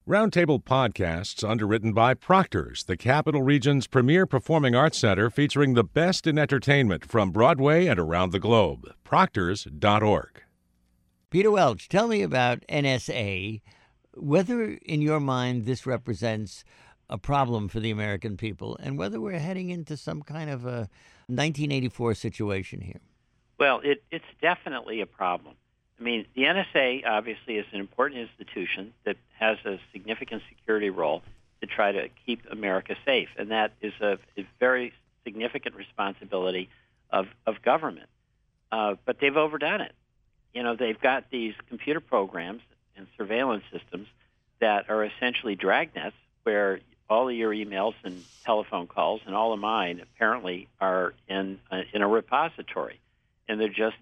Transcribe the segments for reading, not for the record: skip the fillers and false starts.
Roundtable Podcasts, underwritten by Proctor's, the Capital Region's premier performing arts center featuring the best in entertainment from Broadway and around the globe. Proctors.org. Peter Welch, tell me about NSA, whether in your mind this represents a problem for the American people and whether we're heading into some kind of a 1984 situation here. Well, it's definitely a problem. I mean, the NSA obviously is an important institution that has a significant security role to try to keep America safe, and that is a very significant responsibility of government. But they've overdone it. You know, they've got these computer programs and surveillance systems that are essentially dragnets where all of your emails and telephone calls and all of mine apparently are in a repository, and they're just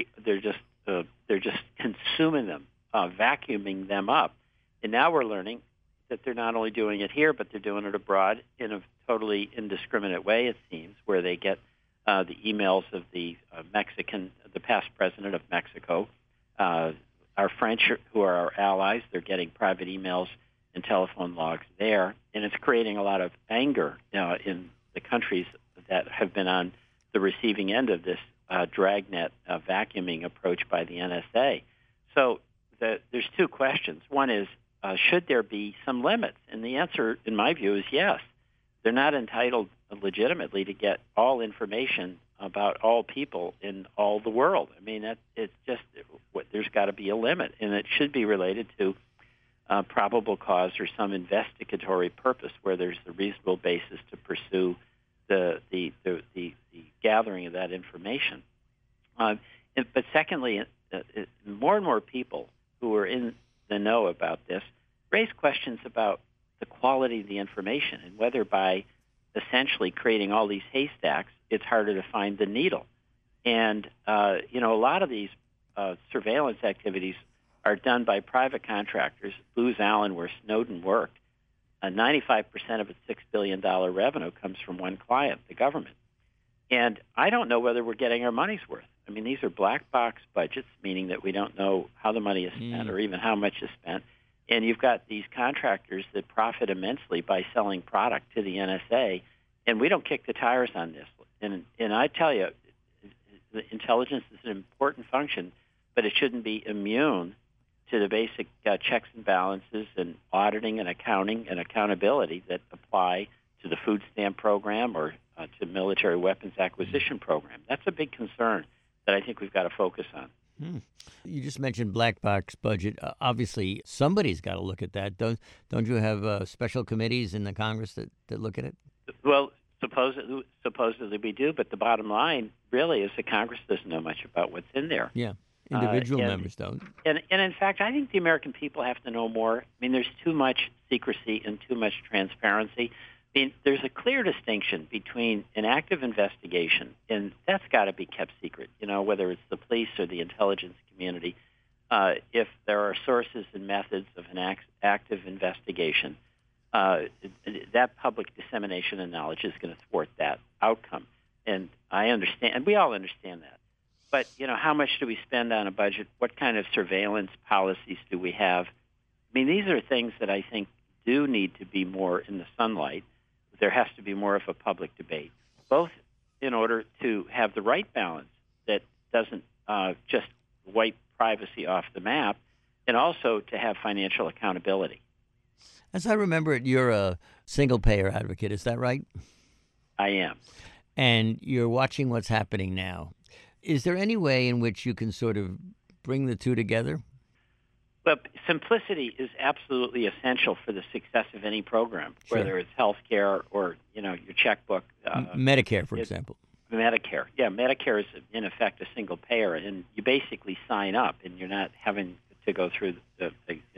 consuming them, vacuuming them up. And now we're learning that they're not only doing it here, but they're doing it abroad in a totally indiscriminate way, it seems, where they get the emails of the past president of Mexico, our French, who are our allies. They're getting private emails and telephone logs there. And it's creating a lot of anger in the countries that have been on the receiving end of this dragnet vacuuming approach by the NSA. So there's two questions. One is, should there be some limits? And the answer, in my view, is yes. They're not entitled legitimately to get all information about all people in all the world. I mean, there's got to be a limit, and it should be related to probable cause or some investigatory purpose where there's a reasonable basis to pursue the gathering of that information. But secondly, more and more people who are in the know about this raise questions about the quality of the information and whether by essentially creating all these haystacks, it's harder to find the needle. And, a lot of these surveillance activities are done by private contractors. Booz Allen, where Snowden worked, 95% of its $6 billion revenue comes from one client, the government. And I don't know whether we're getting our money's worth. I mean, these are black box budgets, meaning that we don't know how the money is spent or even how much is spent. And you've got these contractors that profit immensely by selling product to the NSA, and we don't kick the tires on this. And I tell you, the intelligence is an important function, but it shouldn't be immune to the basic checks and balances and auditing and accounting and accountability that apply to the food stamp program or to military weapons acquisition program. That's a big concern that I think we've got to focus on. You just mentioned black box budget. Obviously, somebody's got to look at that. Don't you have special committees in the Congress that look at it? Well, supposedly we do, but the bottom line really is that Congress doesn't know much about what's in there. Yeah, individual members don't. And in fact, I think the American people have to know more. I mean, there's too much secrecy and too much transparency. I mean, there's a clear distinction between an active investigation, and that's got to be kept secret, whether it's the police or the intelligence community. If there are sources and methods of an active investigation, that public dissemination of knowledge is going to thwart that outcome. And I understand, and we all understand that. But, how much do we spend on a budget? What kind of surveillance policies do we have? I mean, these are things that I think do need to be more in the sunlight. There has to be more of a public debate, both in order to have the right balance that doesn't just wipe privacy off the map, and also to have financial accountability. As I remember it, you're a single-payer advocate. Is that right? I am. And you're watching what's happening now. Is there any way in which you can sort of bring the two together? But simplicity is absolutely essential for the success of any program, Sure. Whether it's health care or, your checkbook. Medicare, for example. Medicare. Yeah, Medicare is, in effect, a single payer, and you basically sign up, and you're not having to go through a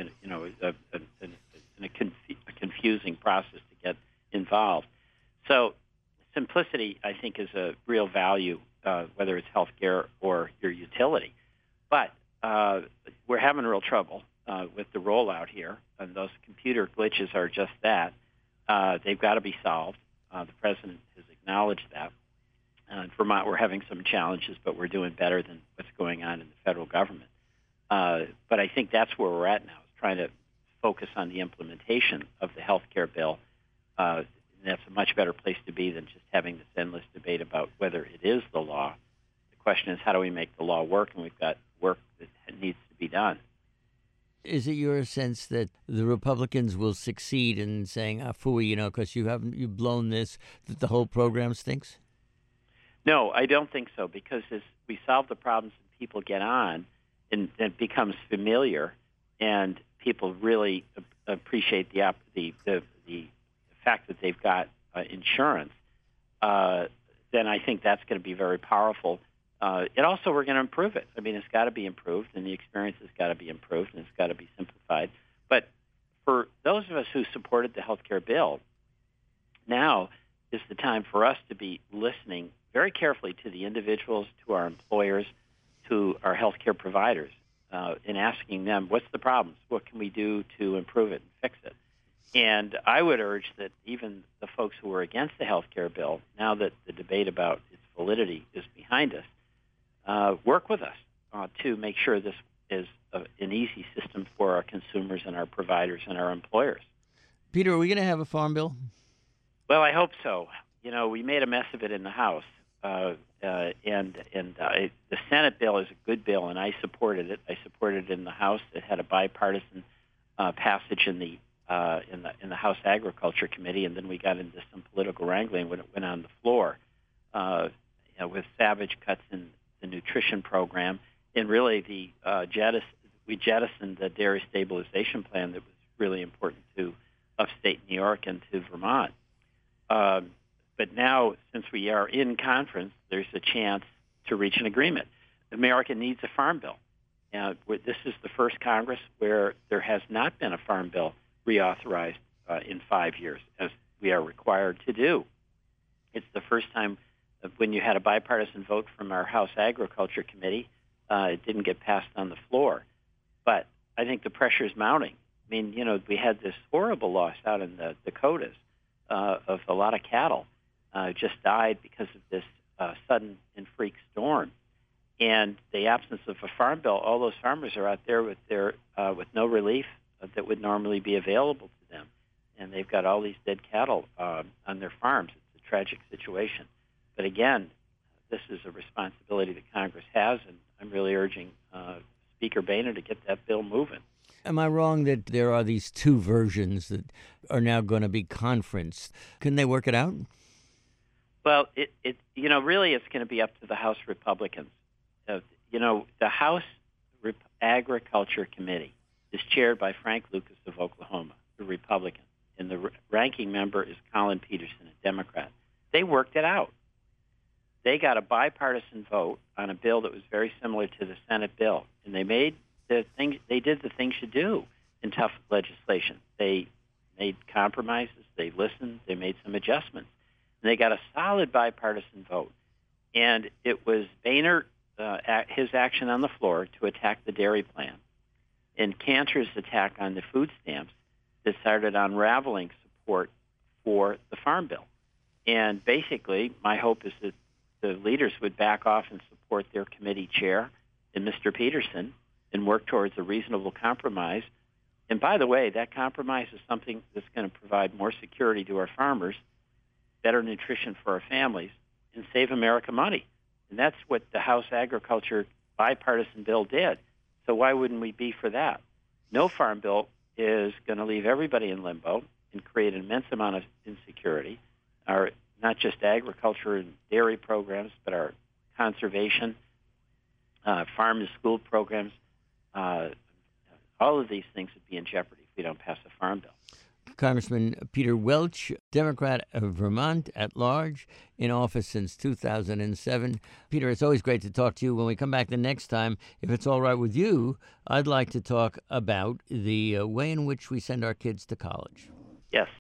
confusing process to get involved. So simplicity, I think, is a real value, whether it's health care or your utility. But we're having real trouble with the rollout here, and those computer glitches are just that. They've got to be solved. The president has acknowledged that. In Vermont, we're having some challenges, but we're doing better than what's going on in the federal government. But I think that's where we're at now, is trying to focus on the implementation of the health care bill. And that's a much better place to be than just having this endless debate about whether it is the law. The question is, how do we make the law work? And we've got work that needs to be done. Is it your sense that the Republicans will succeed in saying, phooey, because you've blown this, that the whole program stinks? No, I don't think so, because as we solve the problems and people get on, and it becomes familiar, and people really appreciate the fact that they've got insurance, then I think that's going to be very powerful. It also, we're going to improve it. I mean, it's got to be improved, and the experience has got to be improved, and it's got to be simplified. But for those of us who supported the health care bill, now is the time for us to be listening very carefully to the individuals, to our employers, to our health care providers, and asking them, what's the problems? What can we do to improve it and fix it? And I would urge that even the folks who were against the health care bill, now that the debate about its validity is behind us, work with us to make sure this is an easy system for our consumers and our providers and our employers. Peter, are we going to have a farm bill? Well, I hope so. We made a mess of it in the House, and the Senate bill is a good bill, and I supported it. I supported it in the House. It had a bipartisan passage in the House Agriculture Committee, and then we got into some political wrangling when it went on the floor, with savage cuts in the nutrition program, and really we jettisoned the dairy stabilization plan that was really important to upstate New York and to Vermont. But now, since we are in conference, there's a chance to reach an agreement. America needs a farm bill. This is the first Congress where there has not been a farm bill reauthorized in 5 years, as we are required to do. It's the first time when you had a bipartisan vote from our House Agriculture Committee, it didn't get passed on the floor. But I think the pressure is mounting. I mean, we had this horrible loss out in the Dakotas of a lot of cattle just died because of this sudden and freak storm. And the absence of a farm bill, all those farmers are out there with no relief that would normally be available to them. And they've got all these dead cattle on their farms. It's a tragic situation. But again, this is a responsibility that Congress has, and I'm really urging Speaker Boehner to get that bill moving. Am I wrong that there are these two versions that are now going to be conferenced? Can they work it out? Well, really it's going to be up to the House Republicans. The House Agriculture Committee is chaired by Frank Lucas of Oklahoma, the Republican, and the ranking member is Collin Peterson, a Democrat. They worked it out. They got a bipartisan vote on a bill that was very similar to the Senate bill, and they made the things. They did the things you do in tough legislation. They made compromises. They listened. They made some adjustments, and they got a solid bipartisan vote. And it was Boehner, his action on the floor to attack the dairy plan, and Cantor's attack on the food stamps that started unraveling support for the Farm Bill. And basically, my hope is that the leaders would back off and support their committee chair and Mr. Peterson and work towards a reasonable compromise. And by the way, that compromise is something that's going to provide more security to our farmers, better nutrition for our families, and save America money. And that's what the House Agriculture bipartisan bill did. So why wouldn't we be for that? No farm bill is going to leave everybody in limbo and create an immense amount of insecurity. Our not just agriculture and dairy programs, but our conservation, farm to school programs, all of these things would be in jeopardy if we don't pass a farm bill. Congressman Peter Welch, Democrat of Vermont at large, in office since 2007. Peter, it's always great to talk to you. When we come back the next time, if it's all right with you, I'd like to talk about the way in which we send our kids to college. Yes.